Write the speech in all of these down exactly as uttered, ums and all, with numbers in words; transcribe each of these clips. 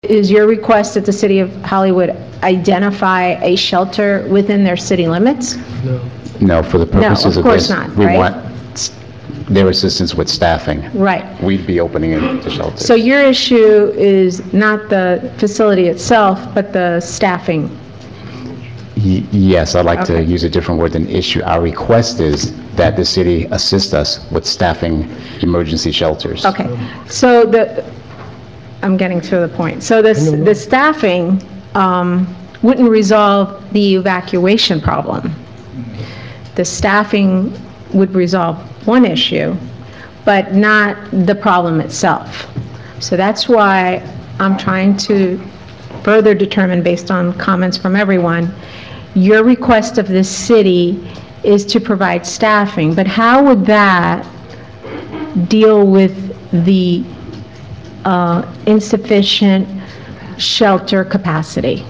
Is your request that the City of Hollywood identify a shelter within their city limits? No. No, for the purposes of of course this, not, we right? want s- their assistance with staffing. Right. We'd be opening it to shelters. So your issue is not the facility itself, but the staffing? Y- Yes, I'd like to Okay. use a different word than issue. Our request is that the city assist us with staffing emergency shelters. Okay, so the, I'm getting to the point. So this, I know. the staffing um, wouldn't resolve the evacuation problem. The staffing would resolve one issue, but not the problem itself. So that's why I'm trying to further determine, based on comments from everyone, your request of the city is to provide staffing, but how would that deal with the uh, insufficient shelter capacity?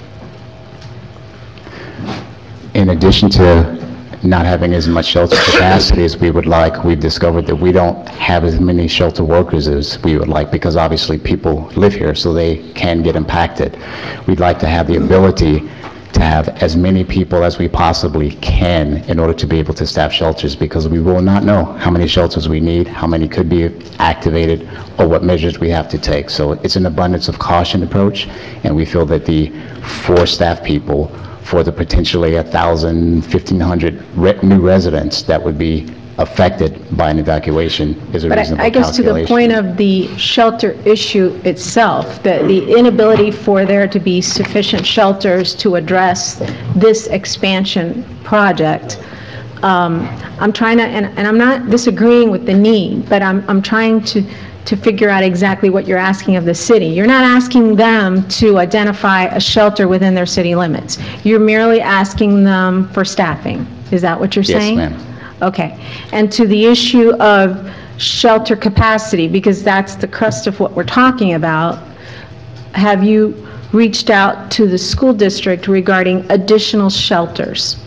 In addition to not having as much shelter capacity as we would like, we've discovered that we don't have as many shelter workers as we would like, because obviously people live here, so they can get impacted. We'd like to have the ability to have as many people as we possibly can in order to be able to staff shelters, because we will not know how many shelters we need, how many could be activated, or what measures we have to take. So it's an abundance of caution approach, and we feel that the four staff people for the potentially one thousand, fifteen hundred re- new residents that would be affected by an evacuation is a But reasonable I I guess to the calculation. point of the shelter issue itself, the, the inability for there to be sufficient shelters to address this expansion project, um, I'm trying to, and, and I'm not disagreeing with the need, but I'm, I'm trying to, to figure out exactly what you're asking of the city. You're not asking them to identify a shelter within their city limits. You're merely asking them for staffing. Is that what you're Yes, saying? ma'am. Okay. And to the issue of shelter capacity, because that's the crust of what we're talking about, have you reached out to the school district regarding additional shelters?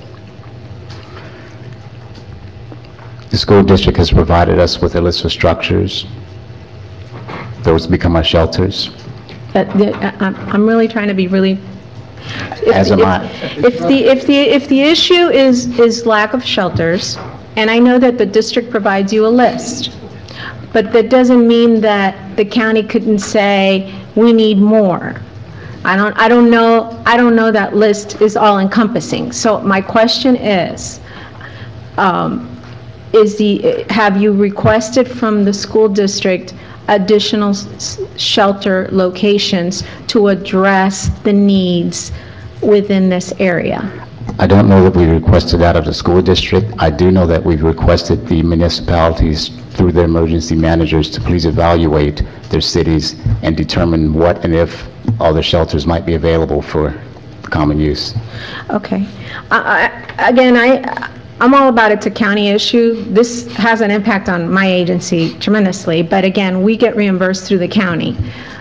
The school district has provided us with a list of structures. Those become our shelters. But the- I- I'm I'm really trying to be really... If- As am if- I. If the, if the, if the issue is, is lack of shelters, and I know that the district provides you a list, but that doesn't mean that the county couldn't say, we need more. I don't, I don't know, I don't know that list is all encompassing. So my question is, um, is the, have you requested from the school district additional s- shelter locations to address the needs within this area? I don't know that we requested that of the school district. I do know that we've requested the municipalities through their emergency managers to please evaluate their cities and determine what and if other shelters might be available for common use. Okay. I- I- Again, I, I'm all about it's a county issue. This has an impact on my agency tremendously, but again, we get reimbursed through the county.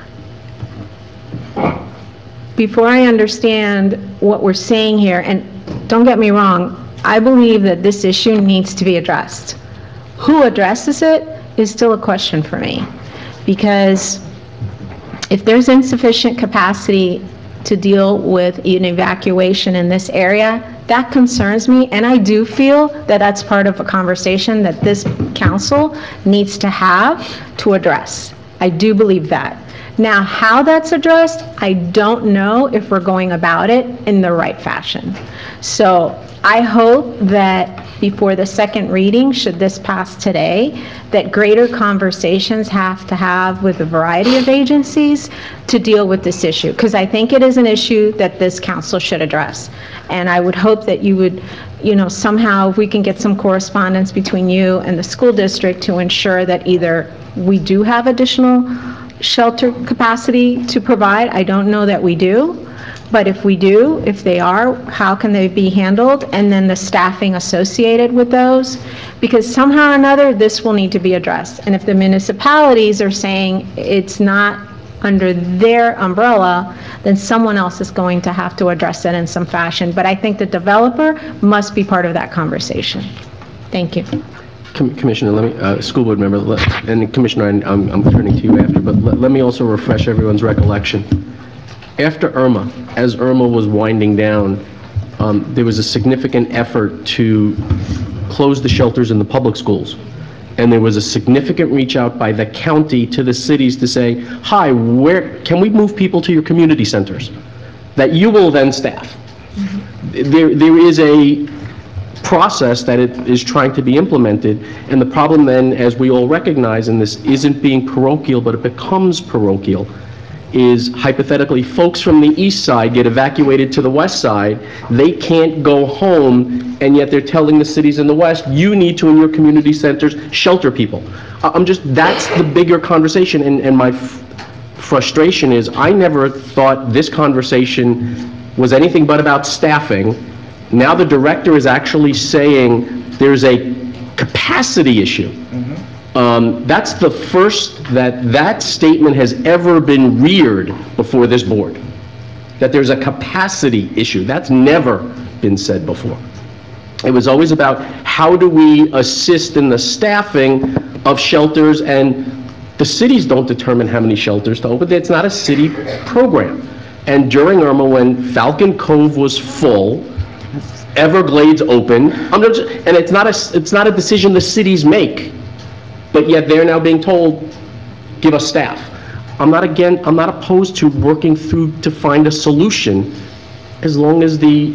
Before I understand what we're saying here, and don't get me wrong, I believe that this issue needs to be addressed. Who addresses it is still a question for me, because if there's insufficient capacity to deal with an evacuation in this area, that concerns me, and I do feel that that's part of a conversation that this council needs to have to address. I do believe that. Now, how that's addressed, I don't know if we're going about it in the right fashion. So I hope that before the second reading, should this pass today, that greater conversations have to have with a variety of agencies to deal with this issue, because I think it is an issue that this council should address. And I would hope that you would, you know, somehow, if we can get some correspondence between you and the school district to ensure that either we do have additional shelter capacity to provide. I don't know that we do, but if we do, if they are, how can they be handled? And then the staffing associated with those, because somehow or another, this will need to be addressed. And if the municipalities are saying it's not under their umbrella, then someone else is going to have to address it in some fashion. But I think the developer must be part of that conversation. Thank you. Com- Commissioner, let me, uh, school board member, let- and Commissioner, I'm, I'm turning to you after, but let, let me also refresh everyone's recollection. After Irma, as Irma was winding down, um, there was a significant effort to close the shelters in the public schools. And there was a significant reach out by the county to the cities to say, hi, where, can we move people to your community centers that you will then staff? There, there is a process that it is trying to be implemented, and the problem then, as we all recognize, and this isn't being parochial, but it becomes parochial, is hypothetically, folks from the east side get evacuated to the west side, they can't go home, and yet they're telling the cities in the west, you need to, in your community centers, shelter people. I- I'm just, that's the bigger conversation, and, and my f- frustration is, I never thought this conversation was anything but about staffing. Now the director is actually saying there's a capacity issue. Um, that's the first that that statement has ever been reared before this board, that there's a capacity issue. That's never been said before. It was always about how do we assist in the staffing of shelters, and the cities don't determine how many shelters to open. It's not a city program. And during Irma, when Falcon Cove was full, Everglades opened, I'm not, and it's not a, it's not a decision the cities make. But yet they're now being told, give us staff. I'm not, again, I'm not opposed to working through to find a solution, as long as the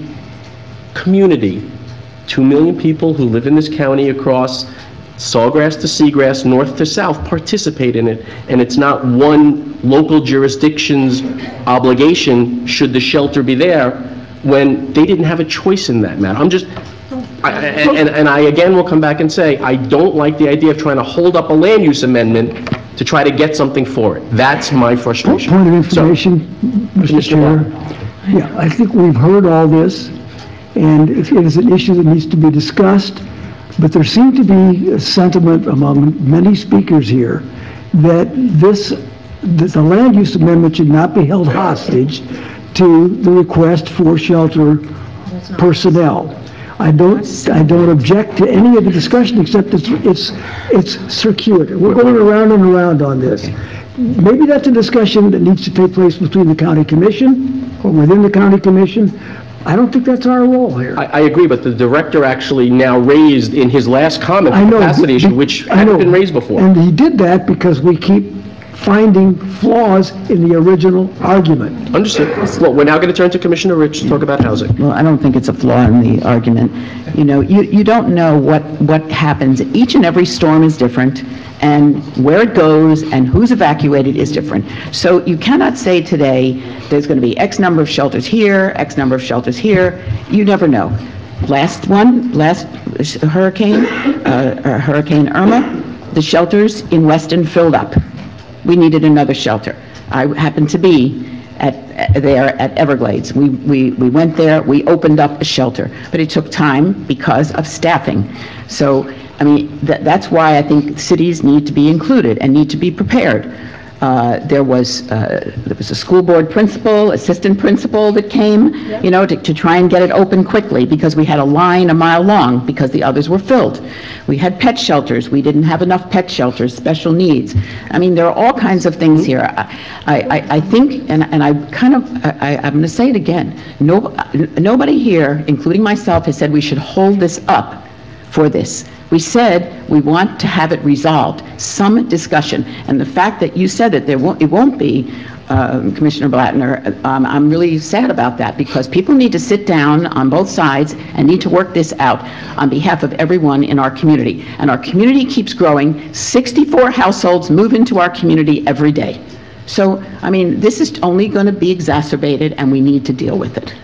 community, two million people who live in this county across Sawgrass to Seagrass, north to south, participate in it, and it's not one local jurisdiction's obligation, should the shelter be there, when they didn't have a choice in that matter. I'm just, I- And, and- and I again will come back and say, I don't like the idea of trying to hold up a land use amendment to try to get something for it. That's my frustration. Point of So, information, Mister Commissioner Chair. Yeah, I think we've heard all this, and it is an issue that needs to be discussed, but there seemed to be a sentiment among many speakers here that this, that the land use amendment should not be held hostage to the request for shelter personnel. I don't, I don't object to any of the discussion, except it's, it's, it's circuitous. We're going around and around on this. Maybe that's a discussion that needs to take place between the county commission or within the county commission. I don't think that's our role here. I, I agree, but the director actually now raised in his last comment I the know, capacity issue, be- which I hadn't know. been raised before. And he did that because we keep finding flaws in the original argument. Understood. Well, we're now going to turn to Commissioner Rich to talk about housing. Well, I don't think it's a flaw in the argument. You know, you, you don't know what, what happens. Each and every storm is different, and where it goes and who's evacuated is different. So you cannot say today, there's going to be X number of shelters here, X number of shelters here. You never know. Last one, last hurricane, uh, uh, Hurricane Irma, the shelters in Weston filled up. We needed another shelter. I happened to be at, at- there at Everglades. We, we, we went there, we opened up a shelter, but it took time because of staffing. So, I mean, that, that's why I think cities need to be included and need to be prepared. Uh, there was, uh, there was a school board principal, assistant principal that came, you know, to, to try and get it open quickly, because we had a line a mile long because the others were filled. We had pet shelters. We didn't have enough pet shelters, special needs. I mean, there are all kinds of things here. I, I, I think, and, and I kind of, I, I'm going to say it again, no, nobody here, including myself, has said we should hold this up for this. We said we want to have it resolved, some discussion. And the fact that you said that there won't, it won't be, um, Commissioner Blattner, um, I'm really sad about that, because people need to sit down on both sides and need to work this out on behalf of everyone in our community. And our community keeps growing. sixty-four households move into our community every day. So, I mean, this is only going to be exacerbated, and we need to deal with it.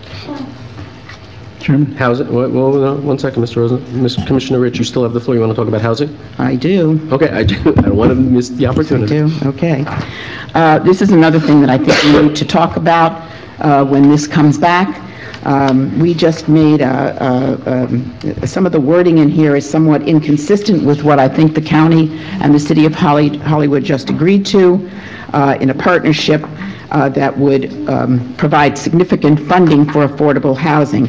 Chairman? Housing, well, well, one second, Mister Rosen. Mister Commissioner Rich, you still have the floor. You want to talk about housing? I do. Okay, I do. I don't want to miss the I opportunity. do, okay. Uh, This is another thing that I think we need to talk about uh, when this comes back. Um, We just made, uh, uh, um, some of the wording in here is somewhat inconsistent with what I think the county and the city of Holly- Hollywood just agreed to uh, in a partnership uh, that would um, provide significant funding for affordable housing.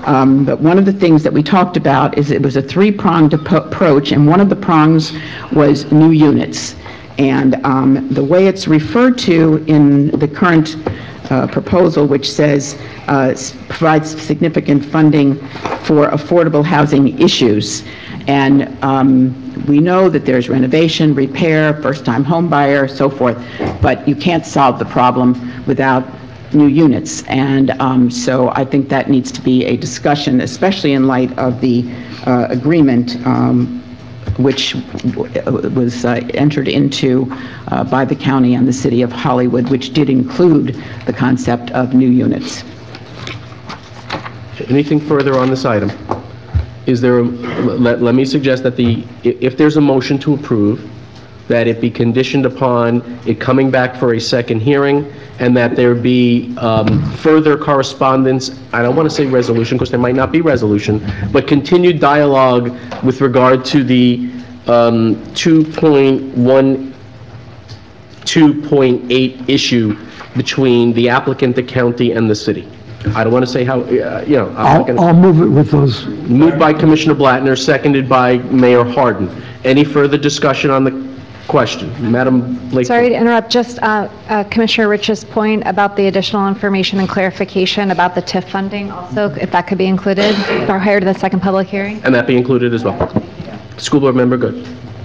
Um, But one of the things that we talked about is it was a three-pronged appo- approach, and one of the prongs was new units. And um, the way it's referred to in the current uh, proposal, which says, uh, s- provides significant funding for affordable housing issues. And um, we know that there's renovation, repair, first-time home buyer, so forth, but you can't solve the problem without new units. And um, so I think that needs to be a discussion, especially in light of the uh, agreement um, which w- was uh, entered into uh, by the county and the city of Hollywood, which did include the concept of new units. Anything further on this item? Is there, a- let, let me suggest that the, i- if there's a motion to approve, that it be conditioned upon it coming back for a second hearing, and that there be um, further correspondence, I don't want to say resolution, because there might not be resolution, but continued dialogue with regard to the um, two point one, two point eight issue between the applicant, the county, and the city. I don't want to say how, uh, you know, I'm not I'll, going to... I'll move it with those. Moved by Commissioner Blattner, seconded by Mayor Harden. Any further discussion on the question? Madam Blake? Sorry to interrupt, just uh, uh, Commissioner Rich's point about the additional information and clarification about the T I F funding also, if that could be included prior to the second public hearing? And that be included as well? School board member, good.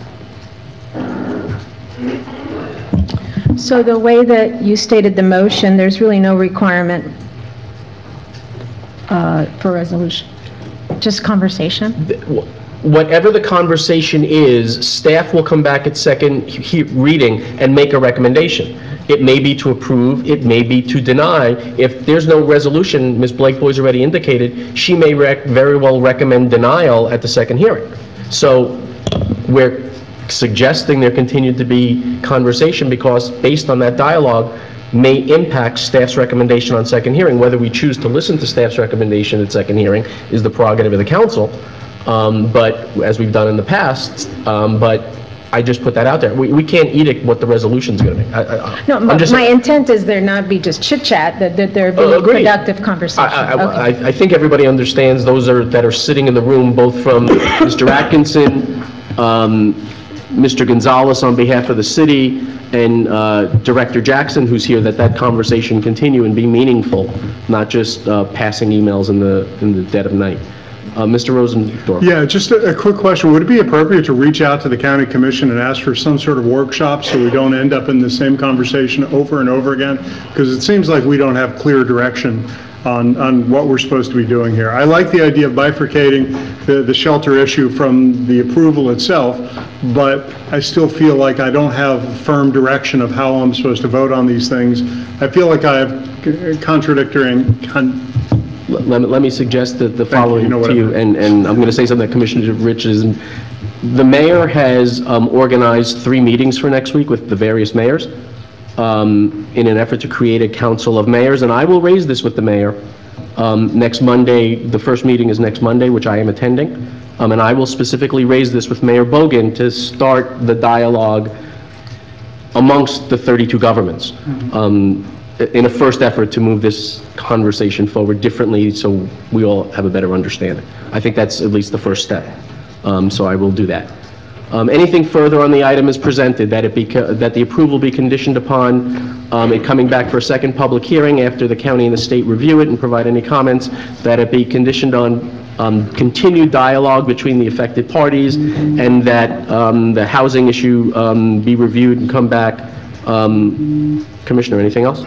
So the way that you stated the motion, there's really no requirement uh, for resolution, just conversation? Whatever the conversation is, staff will come back at second he- reading and make a recommendation. It may be to approve, it may be to deny. If there's no resolution, Miz Blake Boy's already indicated, she may rec- very well recommend denial at the second hearing. So we're suggesting there continue to be conversation, because based on that dialogue, may impact staff's recommendation on second hearing. Whether we choose to listen to staff's recommendation at second hearing is the prerogative of the council, um, but, as we've done in the past, um, but I just put that out there. We, we can't edict what the resolution's gonna be. I- I- No, I'm my just- my intent is there not be just chit-chat, that that there be Uh, agreed. productive conversation. I, I, Okay. I- I think everybody understands, those are, that are sitting in the room, both from Mister Atkinson, um, Mister Gonzalez on behalf of the city, and uh, Director Jackson, who's here, that that conversation continue and be meaningful, not just uh, passing emails in the, in the dead of night. Uh, Mister Rosendorf? Yeah, just a, a quick question. Would it be appropriate to reach out to the county commission and ask for some sort of workshop so we don't end up in the same conversation over and over again? Because it seems like we don't have clear direction on, on what we're supposed to be doing here. I like the idea of bifurcating the, the shelter issue from the approval itself, but I still feel like I don't have firm direction of how I'm supposed to vote on these things. I feel like I have contradictory, con- Let me, let me suggest that the you. following You know what to I you, meant. and, and I'm going to say something that Commissioner Rich is, the mayor has um, organized three meetings for next week with the various mayors um, in an effort to create a council of mayors, and I will raise this with the mayor um, next Monday. The first meeting is next Monday, which I am attending, um, and I will specifically raise this with Mayor Bogan to start the dialogue amongst the thirty-two governments, um, in a first effort to move this conversation forward differently so we all have a better understanding. I think that's at least the first step, um, so I will do that. Um, Anything further on the item as presented, that it be, co- that the approval be conditioned upon um, it coming back for a second public hearing after the county and the state review it and provide any comments, that it be conditioned on um, continued dialogue between the affected parties, and that um, the housing issue um, be reviewed and come back. Um, Commissioner, anything else?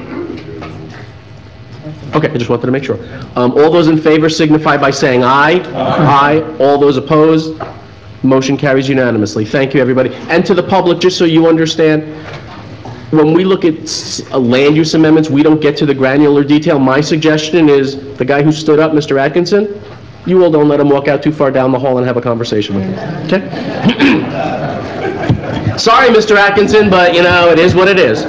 Okay, I just wanted to make sure. Um, All those in favor signify by saying aye. Aye. All those opposed? Motion carries unanimously. Thank you, everybody. And to the public, just so you understand, when we look at s- uh, land use amendments, we don't get to the granular detail. My suggestion is, the guy who stood up, Mister Atkinson, you all don't let him walk out too far down the hall and have a conversation with him, okay? Sorry, Mister Atkinson, but, you know, it is what it is.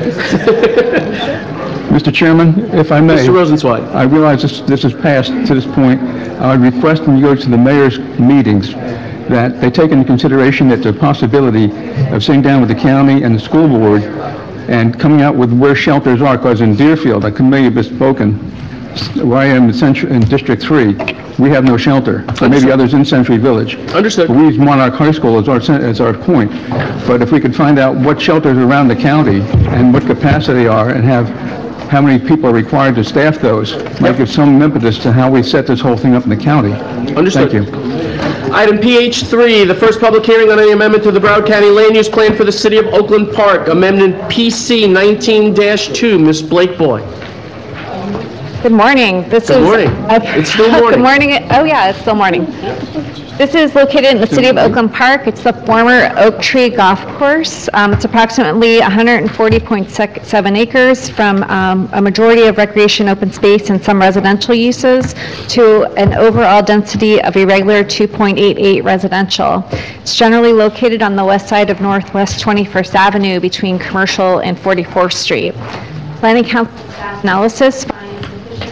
Mister Chairman, if I may. Mister Rosenzweig. I realize this, this is passed to this point. I would request when you go to the mayor's meetings that they take into consideration that the possibility of sitting down with the county and the school board and coming out with where shelters are, because in Deerfield, like Camellia has spoken, where I am in Century, in District Three, we have no shelter. There may be others in Century Village. Understood. But we use Monarch High School as our, cen- as our point. But if we could find out what shelters are around the county and what capacity are and have how many people are required to staff those, might give some impetus to how we set this whole thing up in the county. Understood. Thank you. Item P H three, the first public hearing on any amendment to the Broward County Land Use Plan for the City of Oakland Park, Amendment P C nineteen dash two. Miz Blakeboy. Good morning. This Good is- morning. uh, It's still morning. Good morning. Oh, yeah, it's still morning. This is located in the city of Oakland Park. It's the former Oak Tree Golf Course. Um, It's approximately one hundred forty point seven acres from um, a majority of recreation open space and some residential uses to an overall density of irregular two point eight eight residential. It's generally located on the west side of Northwest twenty-first Avenue between Commercial and forty-fourth Street. Planning Council staff analysis finds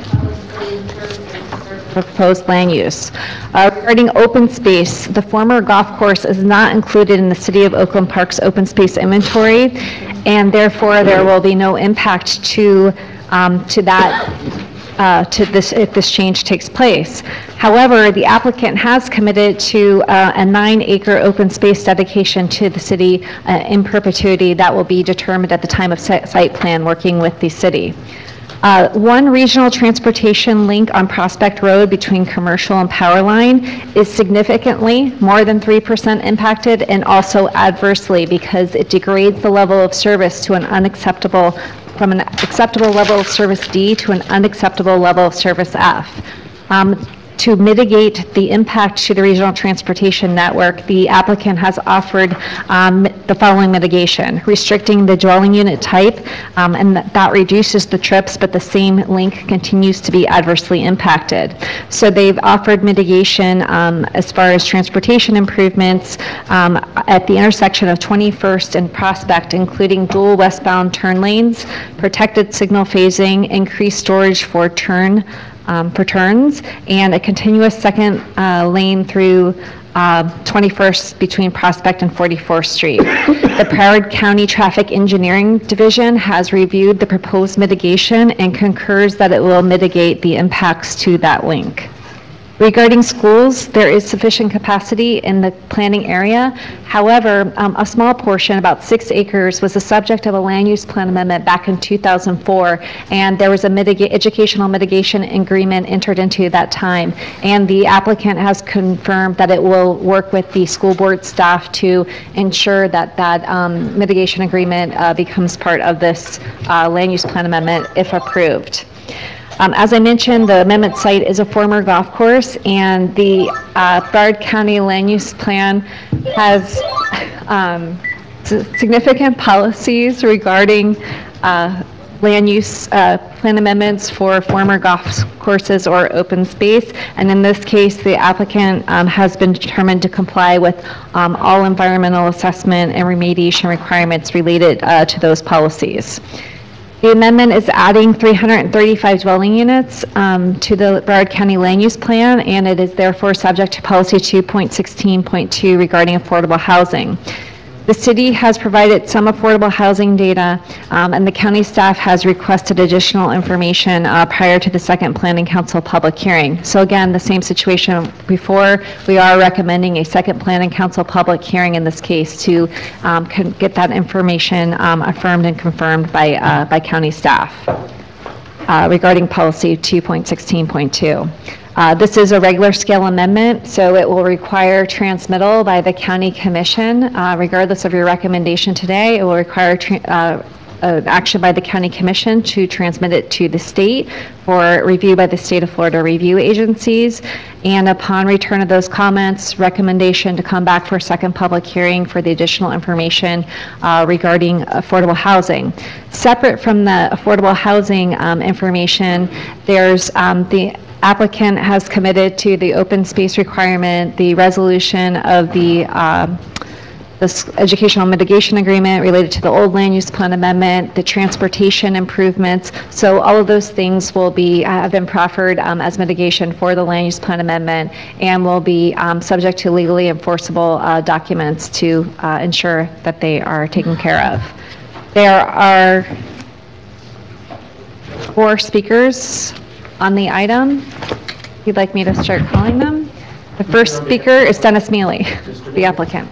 proposed land use. Uh, Regarding open space, the former golf course is not included in the City of Oakland Park's open space inventory, and therefore there will be no impact to, um, to that, uh, to this, if this change takes place. However, the applicant has committed to uh, a nine-acre open space dedication to the city uh, in perpetuity that will be determined at the time of si- site plan, working with the city. Uh, One regional transportation link on Prospect Road between Commercial and Power Line is significantly more than three percent impacted and also adversely because it degrades the level of service to an unacceptable, from an acceptable level of service D to an unacceptable level of service F. Um, To mitigate the impact to the regional transportation network, the applicant has offered um, the following mitigation: restricting the dwelling unit type, um, and that that reduces the trips, but the same link continues to be adversely impacted. So they've offered mitigation um, as far as transportation improvements um, at the intersection of twenty-first and Prospect, including dual westbound turn lanes, protected signal phasing, increased storage for turn Um, for turns, and a continuous second uh, lane through uh, twenty-first between Prospect and forty-fourth Street. The Broward County Traffic Engineering Division has reviewed the proposed mitigation and concurs that it will mitigate the impacts to that link. Regarding schools, there is sufficient capacity in the planning area. However, um, a small portion, about six acres, was the subject of a land use plan amendment back in two thousand four, and there was a mitiga- educational mitigation agreement entered into that time. And the applicant has confirmed that it will work with the school board staff to ensure that that um, mitigation agreement uh, becomes part of this uh, land use plan amendment if approved. Um, As I mentioned, the amendment site is a former golf course, and the uh, Broward County Land Use Plan has um, s- significant policies regarding uh, land use uh, plan amendments for former golf courses or open space. And in this case, the applicant um, has been determined to comply with um, all environmental assessment and remediation requirements related uh, to those policies. The amendment is adding three hundred thirty-five dwelling units um, to the Broward County Land Use Plan, and it is therefore subject to Policy two point sixteen point two regarding affordable housing. The city has provided some affordable housing data, um, and the county staff has requested additional information uh, prior to the second Planning Council public hearing. So again, the same situation before. We are recommending a second Planning Council public hearing in this case to um, con- get that information um, affirmed and confirmed by, uh, by county staff uh, regarding Policy two point sixteen point two. Uh, This is a regular scale amendment, so it will require transmittal by the county commission. Uh, Regardless of your recommendation today, it will require tra- uh, uh, action by the county commission to transmit it to the state for review by the state of Florida review agencies. And upon return of those comments, recommendation to come back for a second public hearing for the additional information uh, regarding affordable housing. Separate from the affordable housing um, information, there's um, the applicant has committed to the open space requirement, the resolution of the um, this educational mitigation agreement related to the old land use plan amendment, the transportation improvements. So all of those things will be, have been proffered um, as mitigation for the land use plan amendment and will be um, subject to legally enforceable uh, documents to uh, ensure that they are taken care of. There are four speakers on the item. If you'd like me to start calling them. The first speaker is Dennis Mealy, the applicant.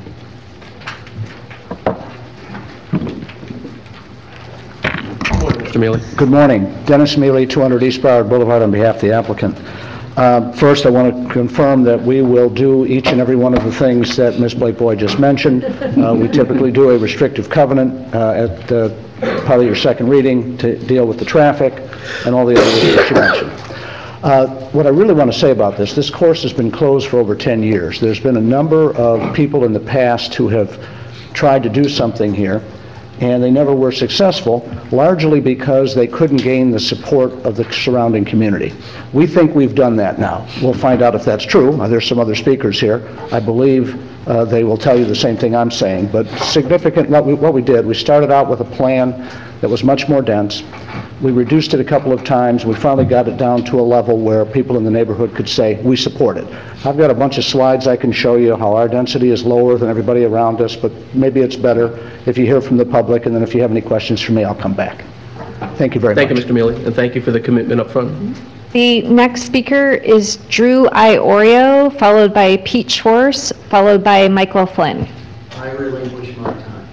Mister Mealy. Good morning. Dennis Mealy, two hundred East Broward Boulevard, on behalf of the applicant. Uh, First, I want to confirm that we will do each and every one of the things that Miz Blake Boyd just mentioned. Uh, We typically do a restrictive covenant uh, at uh, part of your second reading to deal with the traffic and all the other issues that you mentioned. Uh, What I really want to say about this, this course has been closed for over ten years. There's been a number of people in the past who have tried to do something here, and they never were successful, largely because they couldn't gain the support of the surrounding community. We think we've done that now. We'll find out if that's true. Uh, There's some other speakers here. I believe uh, they will tell you the same thing I'm saying. But significant, what we, what we did, we started out with a plan that was much more dense. We reduced it a couple of times. We finally got it down to a level where people in the neighborhood could say, we support it. I've got a bunch of slides I can show you how our density is lower than everybody around us, but maybe it's better if you hear from the public, and then if you have any questions for me, I'll come back. Thank you very much. Thank you, Mister Mealy, and thank you for the commitment up front. The next speaker is Drew Iorio, followed by Pete Schwartz, followed by Michael Flynn. I relinquish my time.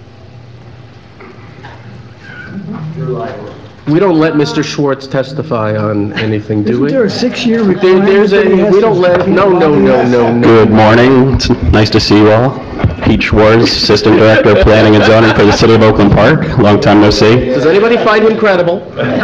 Drew Iorio. We don't let Mister Schwartz testify on anything, do Isn't we? there a six-year There- requirement? There's a, that he has we to don't let, speak no, no, no, about? no, no. Good morning. It's nice to see you all. Pete Schwartz, Assistant Director of Planning and Zoning for the City of Oakland Park. Long time no see. Does anybody find him credible?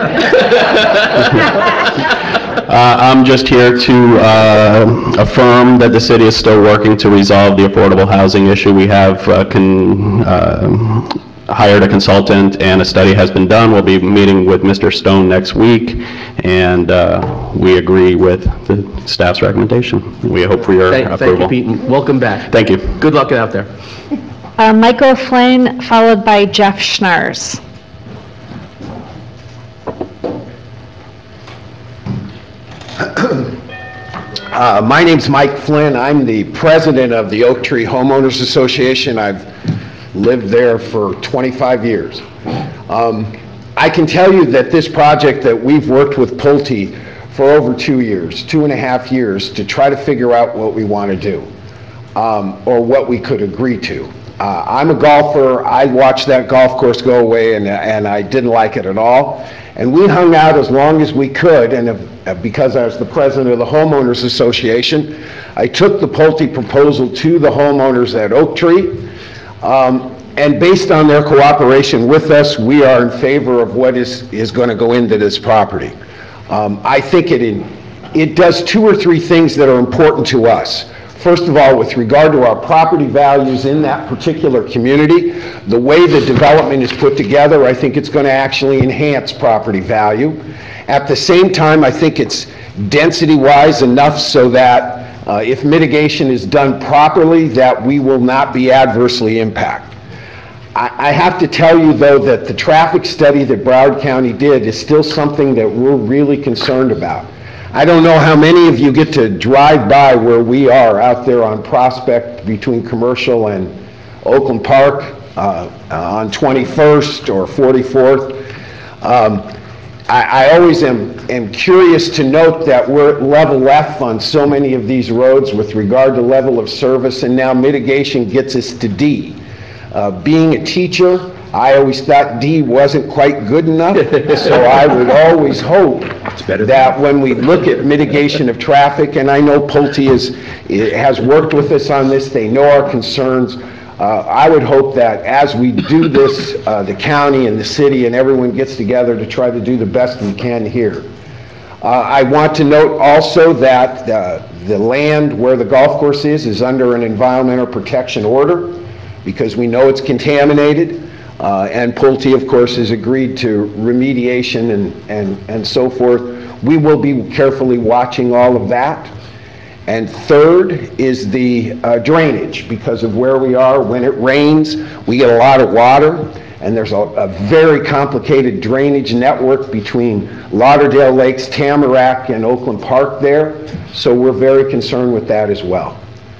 Uh, I'm just here to uh, affirm that the city is still working to resolve the affordable housing issue. We have uh, con- uh, hired a consultant, and a study has been done. We'll be meeting with Mister Stone next week, and uh, we agree with the staff's recommendation. We hope for your Thank approval. thank you, Pete, and welcome back. Thank you. Good luck out there. Uh, Michael Flynn, followed by Jeff Schnars. Uh, My name's Mike Flynn. I'm the president of the Oak Tree Homeowners Association. I've lived there for twenty-five years. Um, I can tell you that this project that we've worked with Pulte for over two years, two and a half years, to try to figure out what we want to do, um, or what we could agree to. Uh, I'm a golfer. I watched that golf course go away, and, and I didn't like it at all. And we hung out as long as we could, and if, because I was the president of the Homeowners Association, I took the Pulte proposal to the homeowners at Oak Tree, um, and based on their cooperation with us, we are in favor of what is, is going to go into this property. Um, I think it, in, it does two or three things that are important to us. First of all, with regard to our property values in that particular community, the way the development is put together, I think it's going to actually enhance property value. At the same time, I think it's density-wise enough so that uh, if mitigation is done properly, that we will not be adversely impacted. I, I have to tell you, though, that the traffic study that Broward County did is still something that we're really concerned about. I don't know how many of you get to drive by where we are out there on Prospect between Commercial and Oakland Park uh, uh, on twenty-first or forty-fourth. Um, I, I always am, am curious to note that we're at level F on so many of these roads with regard to level of service, and now mitigation gets us to D. Uh, being a teacher, I always thought D wasn't quite good enough, so I would always hope that when we look at mitigation of traffic, and I know Pulte is, has worked with us on this, they know our concerns, uh, I would hope that as we do this, uh, the county and the city and everyone gets together to try to do the best we can here. Uh, I want to note also that uh, the land where the golf course is is under an environmental protection order because we know it's contaminated. Uh, and Pulte, of course, has agreed to remediation and, and, and so forth. We will be carefully watching all of that. And third is the uh, drainage, because of where we are. When it rains, we get a lot of water, and there's a, a very complicated drainage network between Lauderdale Lakes, Tamarack, and Oakland Park there. So we're very concerned with that as well.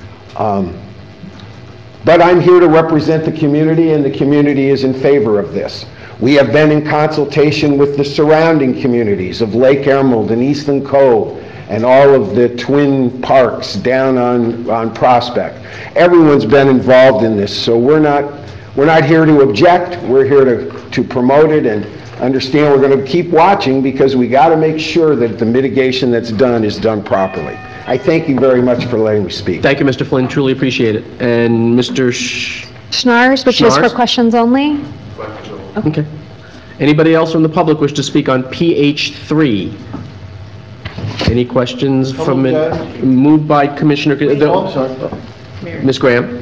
Um, But I'm here to represent the community, and the community is in favor of this. We have been in consultation with the surrounding communities of Lake Emerald and Eastland Cove and all of the twin parks down on, on Prospect. Everyone's been involved in this, so we're not, we're not here to object. We're here to, to promote it and understand we're going to keep watching because we got to make sure that the mitigation that's done is done properly. I thank you very much for letting me speak. Thank you, Mister Flynn, truly appreciate it. And Mister Sh... Schnars, which is for Schnars? questions only? Okay. Anybody else from the public wish to speak on P H three? Any questions from it? Moved by Commissioner... Oh, sorry. Miz Graham?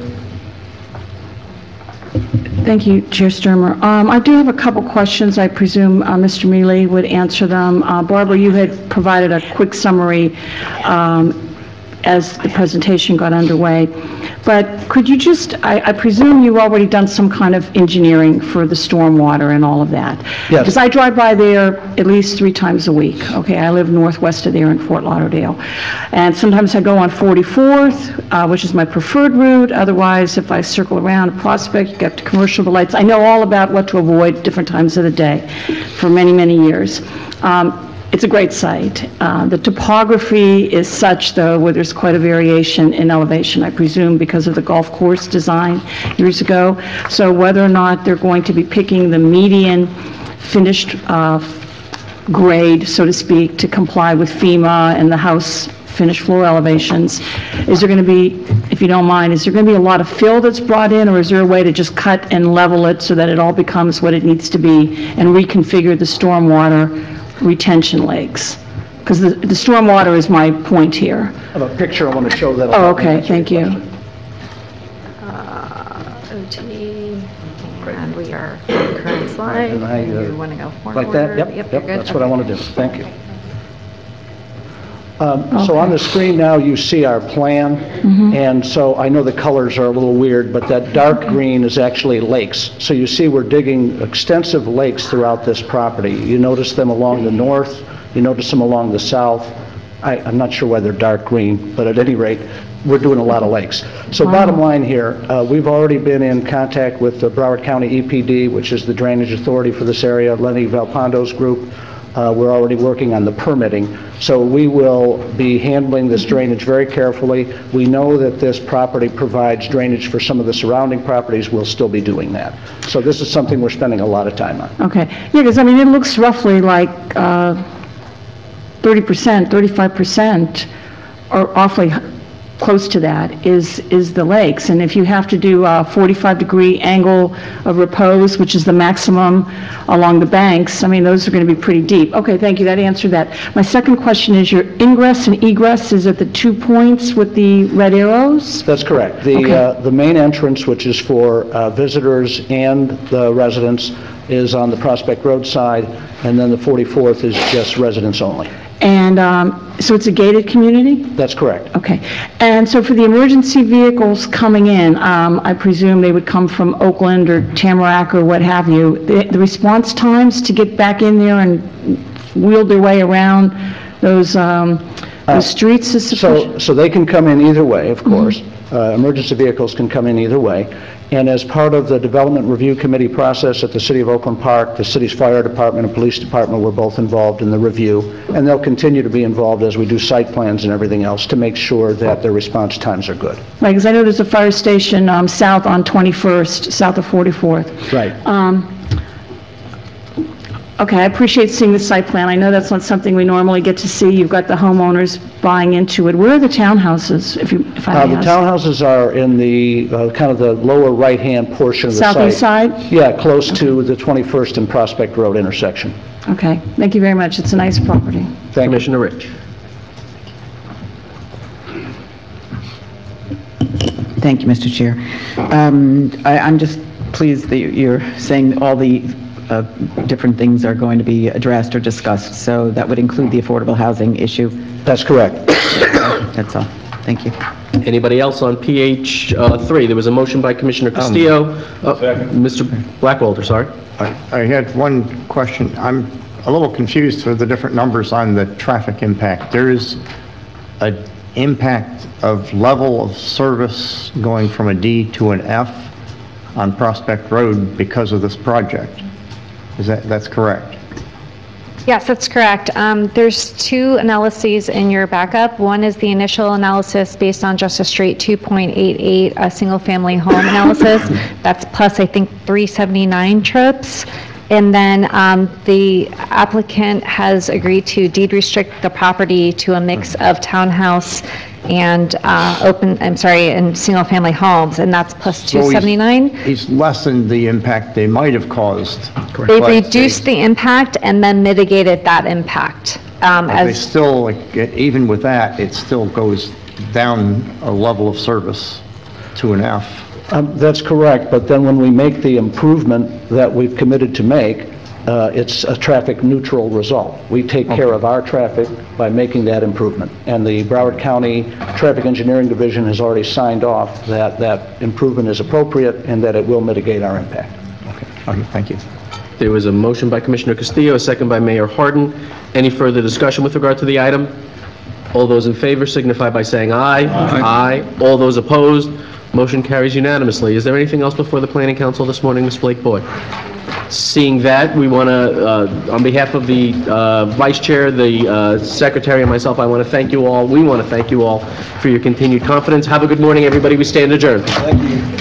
Thank you, Chair Sturmer. Um, I do have a couple questions. I presume uh, Mister Mealy would answer them. Uh, Barbara, you had provided a quick summary um, as the presentation got underway. But could you just, I, I presume you've already done some kind of engineering for the stormwater and all of that? Yes. Because I drive by there at least three times a week. Okay, I live northwest of there in Fort Lauderdale. And sometimes I go on forty-fourth, uh, which is my preferred route. Otherwise, if I circle around Prospect, get to Commercial, the lights. I know all about what to avoid different times of the day for many, many years. Um, It's a great site. Uh, The topography is such, though, where there's quite a variation in elevation, I presume, because of the golf course design years ago. So whether or not they're going to be picking the median finished uh, grade, so to speak, to comply with FEMA and the house finished floor elevations, is there going to be, if you don't mind, is there going to be a lot of fill that's brought in, or is there a way to just cut and level it so that it all becomes what it needs to be and reconfigure the stormwater retention lakes? Because the, the stormwater is my point here. I have a picture I want to show that. Oh, okay, thank you. Uh, O T, and we are on the current slide. And I, uh, You want to go forward? Like that? Yep, you're yep, good. that's what I Okay. want to do. Thank you. Um, So on the screen now, you see our plan, and so I know the colors are a little weird, but that dark green is actually lakes. So you see we're digging extensive lakes throughout this property. You notice them along the north, you notice them along the south. I, I'm not sure why they're dark green, but at any rate, we're doing a lot of lakes. So bottom line here, uh, we've already been in contact with the Broward County E P D, which is the drainage authority for this area, Lenny Valpondo's group. Uh, We're already working on the permitting. So we will be handling this drainage very carefully. We know that this property provides drainage for some of the surrounding properties. We'll still be doing that. So this is something we're spending a lot of time on. Okay, yeah, because I mean, it looks roughly like uh, thirty percent, thirty-five percent, or awfully close to that, is, is the lakes. And if you have to do a forty-five degree angle of repose, which is the maximum along the banks, I mean, those are going to be pretty deep. Okay, thank you, that answered that. My second question is your ingress and egress is at the two points with the red arrows? That's correct. The, Okay. uh, the main entrance, which is for uh, visitors and the residents, is on the Prospect Road side, and then the forty-fourth is just residents only. And um, so it's a gated community? That's correct. Okay. And so for the emergency vehicles coming in, um, I presume they would come from Oakland or Tamarack or what have you. The the response times to get back in there and wield their way around those um, those streets is sufficient? So, so they can come in either way, of course. Uh, Emergency vehicles can come in either way. And as part of the Development Review Committee process at the City of Oakland Park, the city's fire department and police department were both involved in the review, and they'll continue to be involved as we do site plans and everything else to make sure that their response times are good. Right, because I know there's a fire station um, south on twenty-first, south of forty-fourth. Right. Um, Okay, I appreciate seeing the site plan. I know that's not something we normally get to see. You've got the homeowners buying into it. Where are the townhouses, if you, if I Uh, may The ask? townhouses are in the, uh, kind of the lower right-hand portion of the site. Southeast side? Yeah, close to the twenty-first and Prospect Road intersection. Okay, thank you very much. It's a nice property. Thank you. Commissioner Rich. Thank you, Mister Chair. Um, I- I'm just pleased that you're saying all the uh, different things are going to be addressed or discussed, so that would include the affordable housing issue. That's correct. That's all. Thank you. Anybody else on P H three? There was a motion by Commissioner Castillo. Uh, Mister Blackwelder, sorry. I I had one question. I'm a little confused for the different numbers on the traffic impact. There is an impact of level of service going from a D to an F on Prospect Road because of this project. Is that, that's correct? Yes, that's correct. Um, There's two analyses in your backup. One is the initial analysis based on just a straight two point eight eight, a single-family home analysis. That's plus, I think, three seventy-nine trips. And then um, the applicant has agreed to deed restrict the property to a mix of townhouse and uh, open, I'm sorry, and single-family homes, and that's plus So he's- two seventy-nine. He's lessened the impact they might have caused. They've but reduced the impact and then mitigated that impact. um, But they as still, like, even with that, it still goes down a level of service to an F. Um, That's correct, but then when we make the improvement that we've committed to make, uh, it's a traffic-neutral result. We take care of our traffic by making that improvement. And the Broward County Traffic Engineering Division has already signed off that that improvement is appropriate and that it will mitigate our impact. Okay, okay, thank you. There was a motion by Commissioner Castillo, a second by Mayor Harden. Any further discussion with regard to the item? All those in favor signify by saying aye. Aye. All those opposed? Motion carries unanimously. Is there anything else before the Planning Council this morning, Miz Blake Boyd? Seeing that, we want to, uh, on behalf of the uh, Vice Chair, the uh, Secretary, and myself, I want to thank you all, we want to thank you all for your continued confidence. Have a good morning, everybody. We stand adjourned. Thank you.